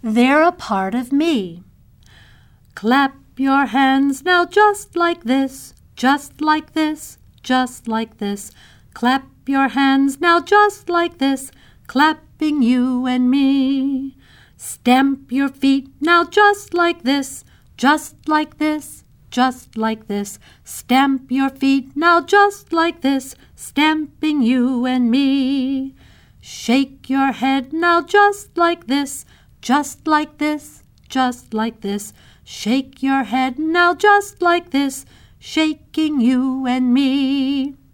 They're a part of me. Clap your hands now just like this, just like this, just like this. Clap your hands now just like this, clapping you and me. Stamp your feet now just like this, just like this, just like this. Stamp your feet now just like this, stamping you and me. Shake your head now just like this, just like this, just like this. Shake your head now just like this, shaking you and me.